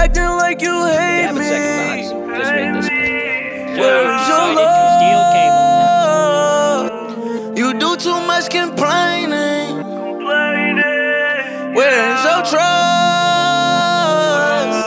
acting like you hate me. Just read this. Where's your love? You do too much complaining. Where's your trust?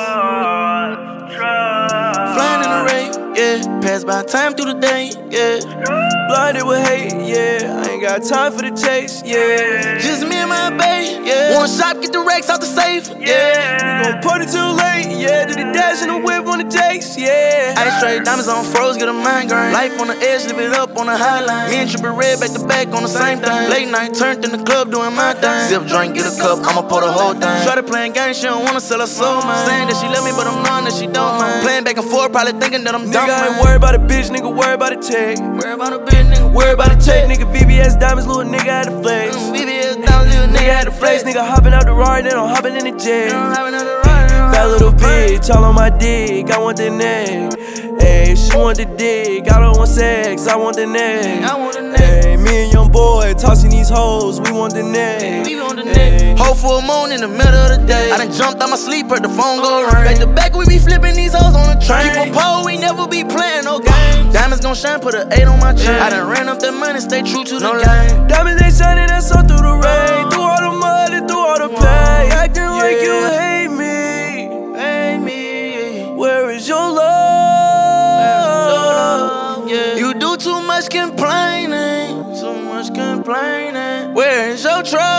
Flying in the rain, yeah. Pass by time through the day, yeah. Blinded with hate, yeah. I ain't got time for the chase, yeah. Just me and my babe, yeah. One shot, get the racks out the safe, yeah. We gon' put it too late, yeah. Do the dash in the whip on the jakes, yeah. Ice straight diamonds on froze, get a migraine. Life on the edge, live it up on the highline. Me and Trippie Redd back to back on the same thing. Late night, turned in the club doing my thing. Sip, drink, get a cup, I'ma pour the whole thing. Started playing games, she don't wanna sell her soul, man. Saying that she love me, but I'm knowing that she don't, man. Playing back and forth, probably thinking that I'm dumb, man. Nigga ain't worried about a bitch, nigga worried about a check. Worried about a bitch, nigga worried about a check. Nigga VVS diamonds, little nigga had the flex. VVS diamonds, little nigga had the flex. Nigga hopping out the ride, then I'm hopping in the jet. Bad little bitch, all on my dick, I want the neck. Ayy, she want the dick, I don't want sex, I want the neck. Ayy, me and young boy tossing these hoes, we want the neck. Whole full moon in the middle of the day. I done jumped out my sleep, heard the phone go ring. Back to back, we be flipping these hoes on the train. Keep a pole, we never be playing no games. Diamonds gon' shine, put an 8 on my chain. I done ran up that money, stay true to the game. Diamonds they shining, that's all through the rain. Through all the mud and through all the pain. Acting like you hate me. Where is your love? You do too much complaining. Where is your trust?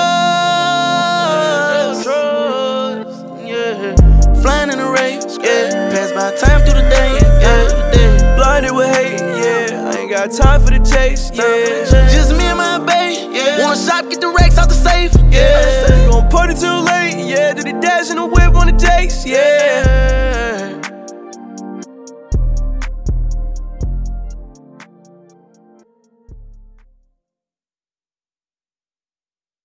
Yeah. Flying in the race, yeah. Pass by time through the day, yeah. Blinded with hate, yeah. I ain't got time for the chase, yeah. Just me and my babe, yeah. One shot, get the racks out the safe, yeah. Gon' put it too late, yeah. Do the dash in the whip on the jakes, yeah.